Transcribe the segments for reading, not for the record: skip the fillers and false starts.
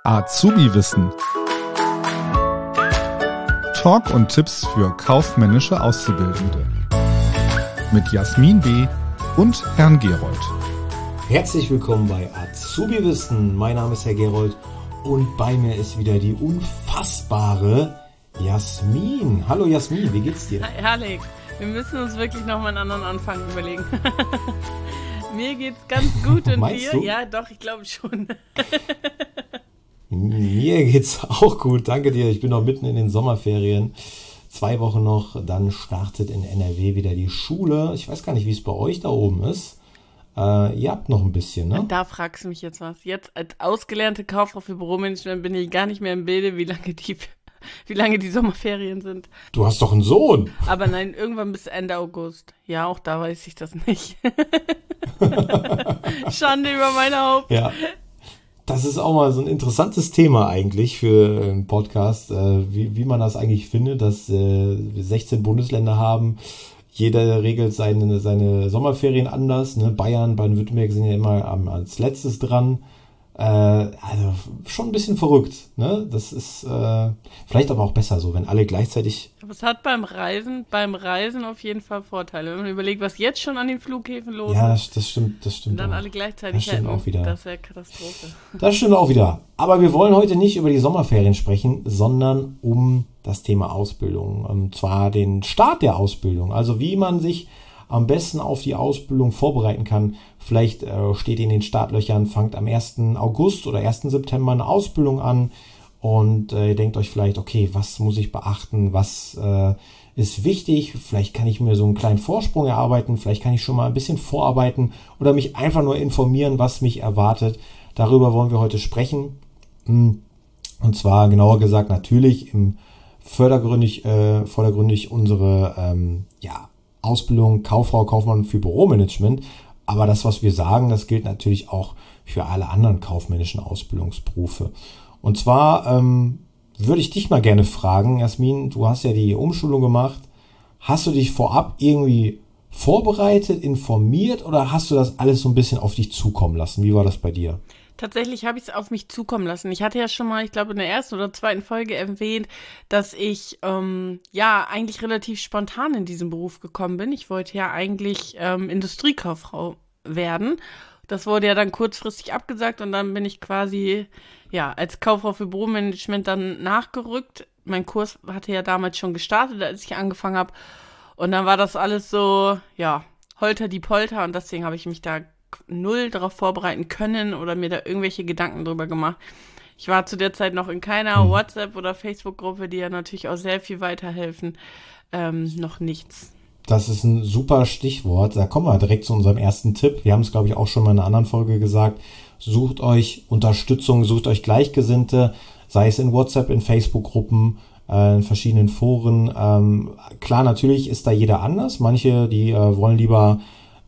Azubi-Wissen. Talk und Tipps für kaufmännische Auszubildende. Mit Jasmin B. und Herrn Gerold. Herzlich willkommen bei Azubi-Wissen. Mein Name ist Herr Gerold und bei mir ist wieder die unfassbare Jasmin. Hallo Jasmin, wie geht's dir? Hi Alex, wir müssen uns wirklich nochmal einen anderen Anfang überlegen. Mir geht's ganz gut und Meinst dir? Du? Ja, doch, ich glaube schon. Mir geht's auch gut, danke dir. Ich bin noch mitten in den Sommerferien. 2 Wochen noch, dann startet in NRW wieder die Schule. Ich weiß gar nicht, wie es bei euch da oben ist. Ihr habt noch ein bisschen, ne? Da fragst du mich jetzt was. Jetzt als ausgelernte Kauffrau für Büromanagement bin ich gar nicht mehr im Bilde, wie lange die Sommerferien sind. Du hast doch einen Sohn. Aber nein, irgendwann bis Ende August. Ja, auch da weiß ich das nicht. Schande über meine Haupt. Ja. Das ist auch mal so ein interessantes Thema eigentlich für einen Podcast, wie man das eigentlich findet, dass wir 16 Bundesländer haben. Jeder regelt seine Sommerferien anders. Ne? Bayern, Baden-Württemberg sind ja immer als letztes dran. Also schon ein bisschen verrückt. Ne? Das ist vielleicht aber auch besser so, wenn alle gleichzeitig... Aber es hat beim Reisen auf jeden Fall Vorteile. Wenn man überlegt, was jetzt schon an den Flughäfen los ist. Ja, das stimmt. Und dann auch. alle gleichzeitig das stimmt auch wieder. Das wäre Katastrophe. Das stimmt auch wieder. Aber wir wollen heute nicht über die Sommerferien sprechen, sondern um das Thema Ausbildung. Und zwar den Start der Ausbildung. Also wie man sich am besten auf die Ausbildung vorbereiten kann. Vielleicht steht in den Startlöchern, fangt am 1. August oder 1. September eine Ausbildung an und ihr denkt euch vielleicht, okay, was muss ich beachten, was ist wichtig, vielleicht kann ich mir so einen kleinen Vorsprung erarbeiten, vielleicht kann ich schon mal ein bisschen vorarbeiten oder mich einfach nur informieren, was mich erwartet. Darüber wollen wir heute sprechen. Und zwar genauer gesagt natürlich vordergründig unsere Ausbildung Kauffrau, Kaufmann für Büromanagement. Aber das, was wir sagen, das gilt natürlich auch für alle anderen kaufmännischen Ausbildungsberufe. Und zwar würde ich dich mal gerne fragen, Jasmin, du hast ja die Umschulung gemacht. Hast du dich vorab irgendwie vorbereitet, informiert oder hast du das alles so ein bisschen auf dich zukommen lassen? Wie war das bei dir? Tatsächlich habe ich es auf mich zukommen lassen. Ich hatte ja schon mal, ich glaube in der ersten oder zweiten Folge erwähnt, dass ich eigentlich relativ spontan in diesen Beruf gekommen bin. Ich wollte ja eigentlich Industriekauffrau werden. Das wurde ja dann kurzfristig abgesagt und dann bin ich quasi als Kauffrau für Büromanagement dann nachgerückt. Mein Kurs hatte ja damals schon gestartet, als ich angefangen habe. Und dann war das alles so, holter die Polter und deswegen habe ich mich da null darauf vorbereiten können oder mir da irgendwelche Gedanken drüber gemacht. Ich war zu der Zeit noch in keiner WhatsApp- oder Facebook-Gruppe, die ja natürlich auch sehr viel weiterhelfen. Noch nichts. Das ist ein super Stichwort. Da kommen wir direkt zu unserem ersten Tipp. Wir haben es, glaube ich, auch schon mal in einer anderen Folge gesagt. Sucht euch Unterstützung, sucht euch Gleichgesinnte, sei es in WhatsApp, in Facebook-Gruppen, in verschiedenen Foren. Klar, natürlich ist da jeder anders. Manche, die wollen lieber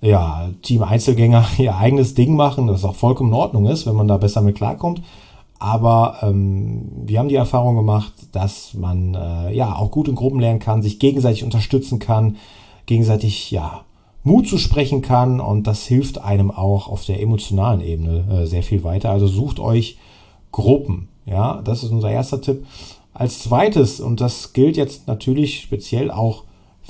Team Einzelgänger ihr eigenes Ding machen, das auch vollkommen in Ordnung ist, wenn man da besser mit klarkommt. Aber wir haben die Erfahrung gemacht, dass man auch gut in Gruppen lernen kann, sich gegenseitig unterstützen kann, gegenseitig Mut zu sprechen kann und das hilft einem auch auf der emotionalen Ebene sehr viel weiter. Also sucht euch Gruppen. Ja, das ist unser erster Tipp. Als zweites, und das gilt jetzt natürlich speziell auch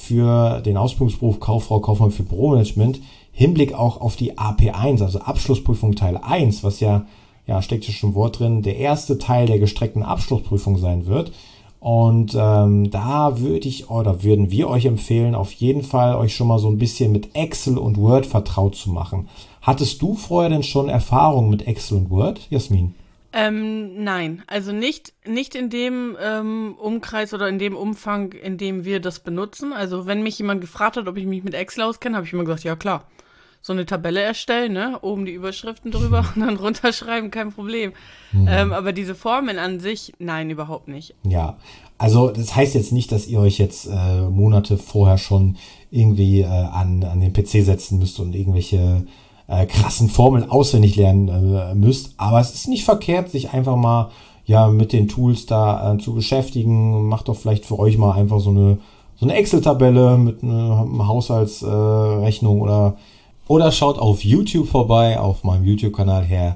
für den Ausbildungsberuf Kauffrau, Kaufmann für Büromanagement, Hinblick auch auf die AP1, also Abschlussprüfung Teil 1, was steckt ja schon ein Wort drin, der erste Teil der gestreckten Abschlussprüfung sein wird. Und da würden wir euch empfehlen, auf jeden Fall euch schon mal so ein bisschen mit Excel und Word vertraut zu machen. Hattest du vorher denn schon Erfahrung mit Excel und Word, Jasmin? Nein, also nicht in dem Umkreis oder in dem Umfang, in dem wir das benutzen. Also wenn mich jemand gefragt hat, ob ich mich mit Excel auskenne, habe ich immer gesagt, ja klar. So eine Tabelle erstellen, ne? Oben die Überschriften drüber und dann runterschreiben, kein Problem. Aber diese Formeln an sich, nein, überhaupt nicht. Ja, also das heißt jetzt nicht, dass ihr euch jetzt Monate vorher schon irgendwie an den PC setzen müsst und irgendwelche krassen Formeln auswendig lernen müsst. Aber es ist nicht verkehrt, sich einfach mal mit den Tools da zu beschäftigen. Macht doch vielleicht für euch mal einfach so eine Excel-Tabelle mit einer Haushaltsrechnung oder schaut auf YouTube vorbei, auf meinem YouTube-Kanal Herr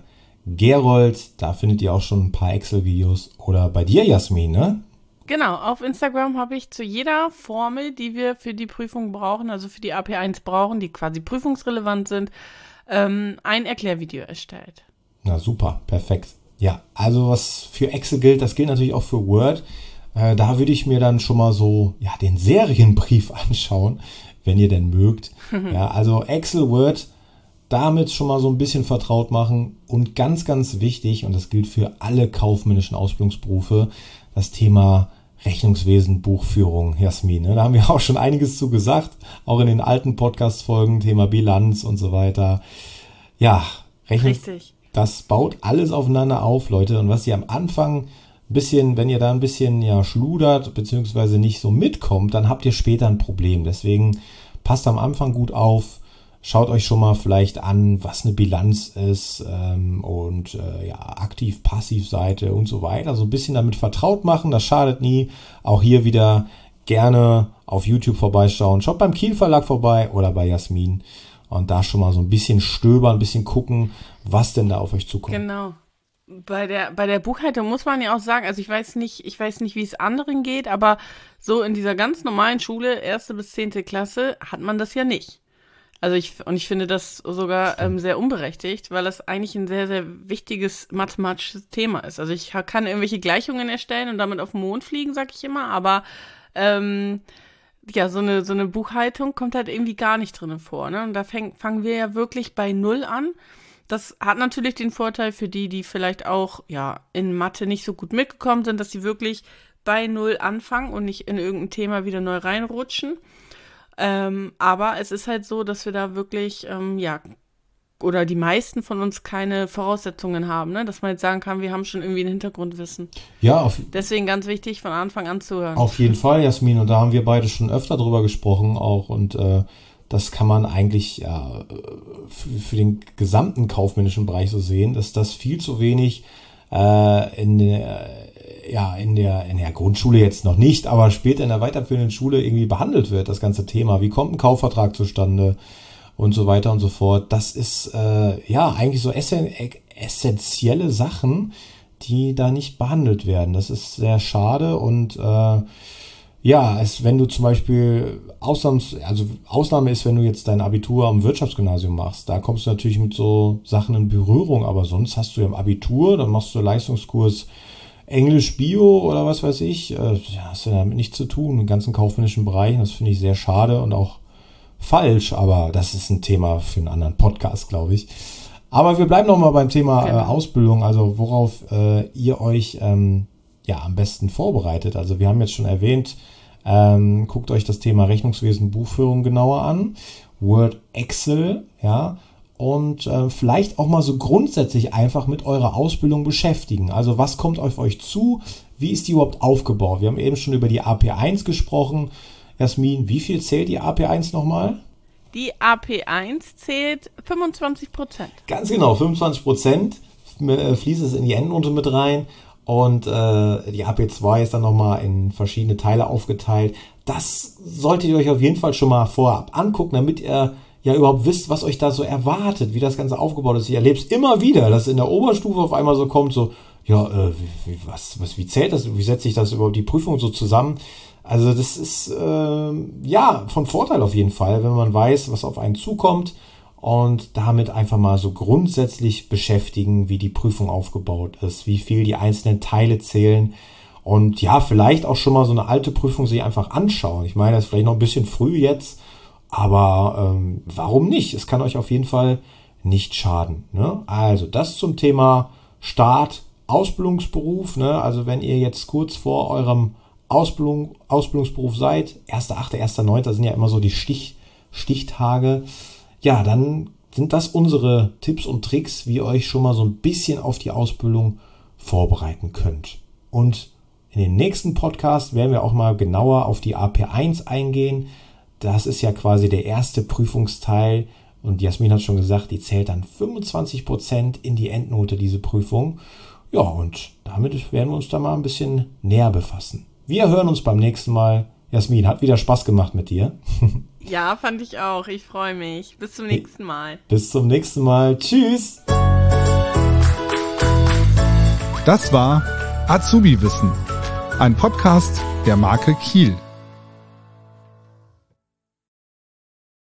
Gerold. Da findet ihr auch schon ein paar Excel-Videos. Oder bei dir, Jasmin, ne? Genau, auf Instagram habe ich zu jeder Formel, die wir für die Prüfung brauchen, also für die AP1 brauchen, die quasi prüfungsrelevant sind, ein Erklärvideo erstellt. Na super, perfekt. Ja, also was für Excel gilt, das gilt natürlich auch für Word. Da würde ich mir dann schon mal so den Serienbrief anschauen, wenn ihr denn mögt. Ja, also Excel, Word, damit schon mal so ein bisschen vertraut machen. Und ganz, ganz wichtig, und das gilt für alle kaufmännischen Ausbildungsberufe, das Thema Rechnungswesen, Buchführung, Jasmin. Da haben wir auch schon einiges zu gesagt, auch in den alten Podcast-Folgen, Thema Bilanz und so weiter. Ja, Richtig. Das baut alles aufeinander auf, Leute. Und was ihr am Anfang wenn ihr da ein bisschen schludert, beziehungsweise nicht so mitkommt, dann habt ihr später ein Problem. Deswegen passt am Anfang gut auf. Schaut euch schon mal vielleicht an, was eine Bilanz ist und Aktiv-Passiv-Seite und so weiter. So ein bisschen damit vertraut machen, das schadet nie. Auch hier wieder gerne auf YouTube vorbeischauen. Schaut beim Kiel Verlag vorbei oder bei Jasmin und da schon mal so ein bisschen stöbern, ein bisschen gucken, was denn da auf euch zukommt. Genau. Bei der Buchhaltung muss man ja auch sagen, also ich weiß nicht, wie es anderen geht, aber so in dieser ganz normalen Schule, 1. bis 10. Klasse, hat man das ja nicht. Also ich finde das sogar sehr unberechtigt, weil das eigentlich ein sehr, sehr wichtiges mathematisches Thema ist. Also ich kann irgendwelche Gleichungen erstellen und damit auf den Mond fliegen, sag ich immer, aber so eine Buchhaltung kommt halt irgendwie gar nicht drin vor. Ne? Und da fangen wir ja wirklich bei Null an. Das hat natürlich den Vorteil für die vielleicht auch in Mathe nicht so gut mitgekommen sind, dass sie wirklich bei Null anfangen und nicht in irgendein Thema wieder neu reinrutschen. Aber es ist halt so, dass wir da wirklich, oder die meisten von uns keine Voraussetzungen haben, ne? Dass man jetzt sagen kann, wir haben schon irgendwie ein Hintergrundwissen. Ja, deswegen ganz wichtig, von Anfang an zu hören. Auf jeden Fall, Jasmin, und da haben wir beide schon öfter drüber gesprochen auch und das kann man eigentlich für den gesamten kaufmännischen Bereich so sehen, dass das viel zu wenig in der Grundschule jetzt noch nicht, aber später in der weiterführenden Schule irgendwie behandelt wird, das ganze Thema. Wie kommt ein Kaufvertrag zustande und so weiter und so fort. Das ist eigentlich so essentielle Sachen, die da nicht behandelt werden. Das ist sehr schade und wenn du zum Beispiel Ausnahme ist, wenn du jetzt dein Abitur am Wirtschaftsgymnasium machst, da kommst du natürlich mit so Sachen in Berührung, aber sonst hast du ja im Abitur, dann machst du Leistungskurs Englisch, Bio oder was weiß ich, hast du damit nichts zu tun, im ganzen kaufmännischen Bereich, das finde ich sehr schade und auch falsch, aber das ist ein Thema für einen anderen Podcast, glaube ich. Aber wir bleiben nochmal beim Thema Ausbildung, also worauf ihr euch am besten vorbereitet. Also wir haben jetzt schon erwähnt, guckt euch das Thema Rechnungswesen, Buchführung genauer an, Word, Excel, und vielleicht auch mal so grundsätzlich einfach mit eurer Ausbildung beschäftigen. Also was kommt auf euch zu? Wie ist die überhaupt aufgebaut? Wir haben eben schon über die AP1 gesprochen. Jasmin, wie viel zählt die AP1 nochmal? Die AP1 zählt 25%. Ganz genau, 25% fließt es in die Endnote mit rein. Und die AP2 ist dann nochmal in verschiedene Teile aufgeteilt. Das solltet ihr euch auf jeden Fall schon mal vorab angucken, damit ihr überhaupt wisst, was euch da so erwartet, wie das Ganze aufgebaut ist. Ich erlebe es immer wieder, dass in der Oberstufe auf einmal so kommt, wie zählt das, wie setzt sich das überhaupt die Prüfung so zusammen? Also das ist von Vorteil auf jeden Fall, wenn man weiß, was auf einen zukommt und damit einfach mal so grundsätzlich beschäftigen, wie die Prüfung aufgebaut ist, wie viel die einzelnen Teile zählen und vielleicht auch schon mal so eine alte Prüfung sich einfach anschauen. Ich meine, das ist vielleicht noch ein bisschen früh jetzt, aber warum nicht? Es kann euch auf jeden Fall nicht schaden. Ne? Also das zum Thema Start, Ausbildungsberuf. Ne? Also wenn ihr jetzt kurz vor eurem Ausbildungsberuf seid, 1.8., 1.9., sind ja immer so die Stichtage. Ja, dann sind das unsere Tipps und Tricks, wie ihr euch schon mal so ein bisschen auf die Ausbildung vorbereiten könnt. Und in den nächsten Podcast werden wir auch mal genauer auf die AP1 eingehen. Das ist ja quasi der erste Prüfungsteil und Jasmin hat schon gesagt, die zählt dann 25% in die Endnote, diese Prüfung. Ja, und damit werden wir uns da mal ein bisschen näher befassen. Wir hören uns beim nächsten Mal. Jasmin, hat wieder Spaß gemacht mit dir. Ja, fand ich auch. Ich freue mich. Bis zum nächsten Mal. Bis zum nächsten Mal. Tschüss. Das war Azubi Wissen, ein Podcast der Marke Kiel.